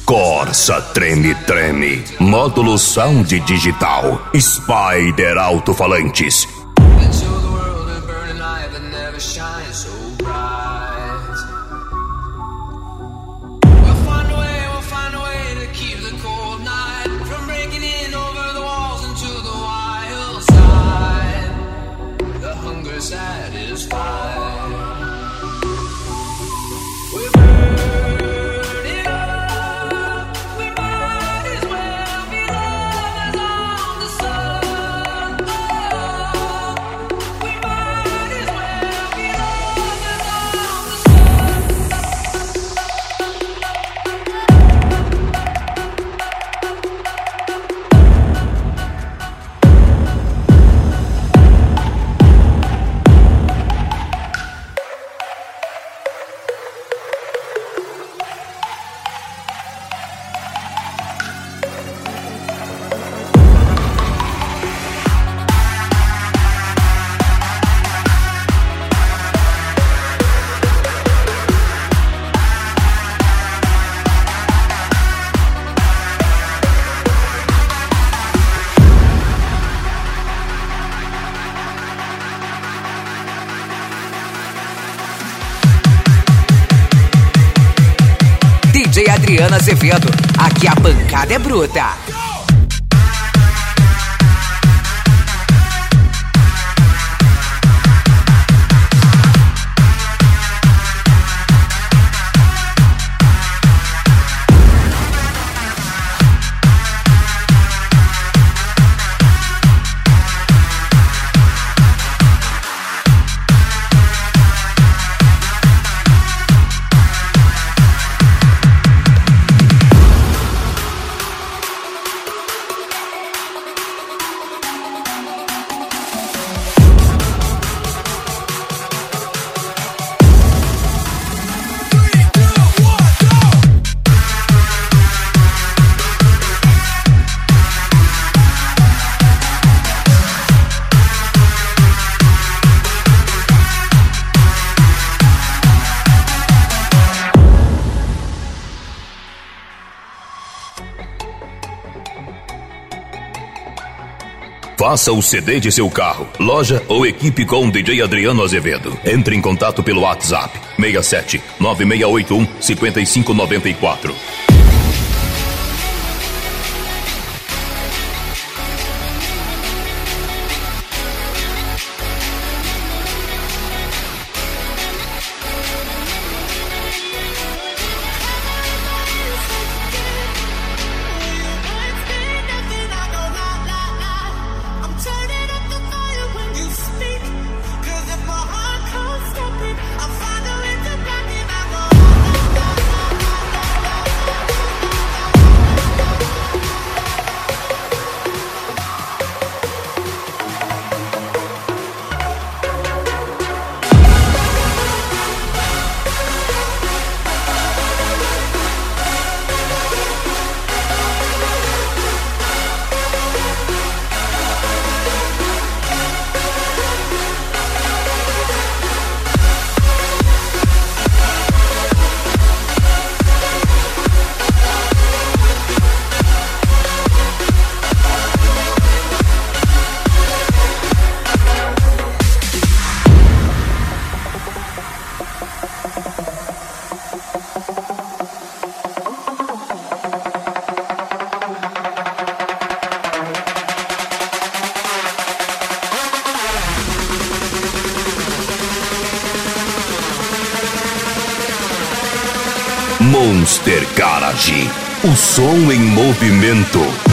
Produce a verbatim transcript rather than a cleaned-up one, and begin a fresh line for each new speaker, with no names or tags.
Corsa Treme Treme. Módulo Sound Digital. Spider Alto-Falantes.
D J Adriano Azevedo, aqui a pancada é bruta.
Faça o C D de seu carro, loja ou equipe com D J Adriano Azevedo. Entre em contato pelo WhatsApp seis sete nove seis oito um cinco cinco nove quatro. Monster Garage, o som em movimento.